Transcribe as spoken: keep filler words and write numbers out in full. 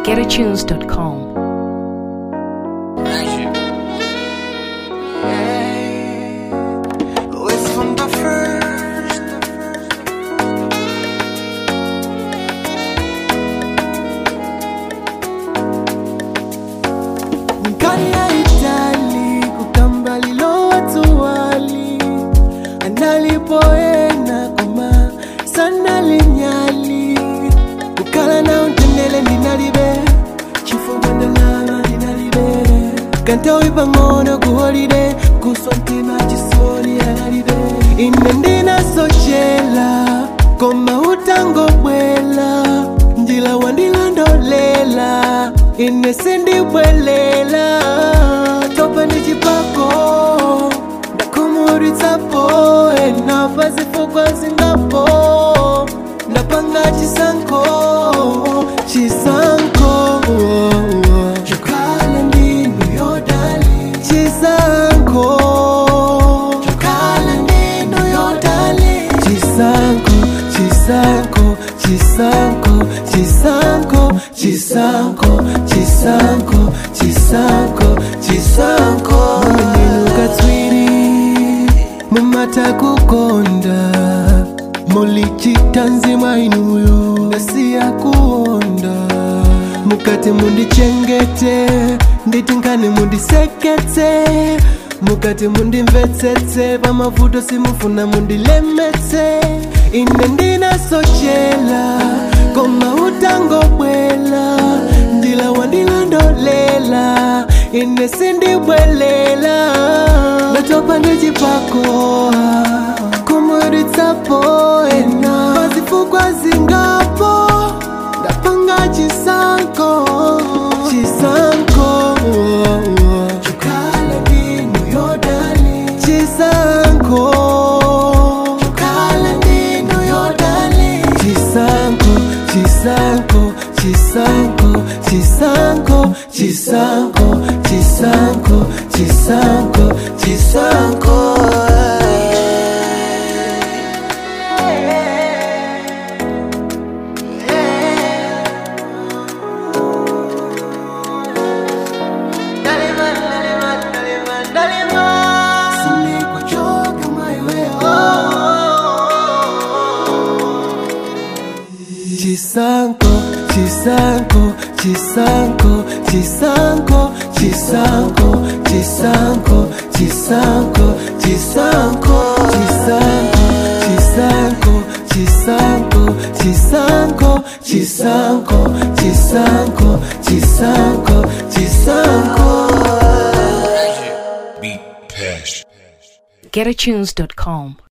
get a tunes dot com. Poena kuma sana linyali ukala na untenele ninalibe chifungwende lala ninalibe kanta uibangono kuholide kusontima chisoli analibe inendina sochela koma utango bwela njila wandilandolela inesendi bwelela topa ni chipako ndakumuritapo nafasi fukwa zingapo napanga chisanko chisanko chokala ndinu yodali chisanko chokala ndinu yodali chisanko chisanko chisanko chisanko chisanko chisanko chisanko chisanko ndinu katwiri mumata kukonda mulichita mwa inuyo ndasiya kuonda mukate mundi chengete nditingane mundi sekete mukate mundi mvetsetse pamavuto simufuna mundi lemetse ine ndina sochela koma utango bwela ndila wandilandolela ine sindi bwelela natopa ndichipako kumuritapo ena mazifukwa zingapo ndapanga chisanko chisanko chokala ndinu yodali chisanko chokala ndinu yodali chisanko chisanko chisanko chisanko chisanko chisanko chisanko chisanko Chisanko, chisanko, chisanko, chisanko, chisanko, chisanko, chisanko, chisanko, chisanko, chisanko, chisanko, chisanko, chisanko, chisanko, chisanko, chisanko. get a tunes dot com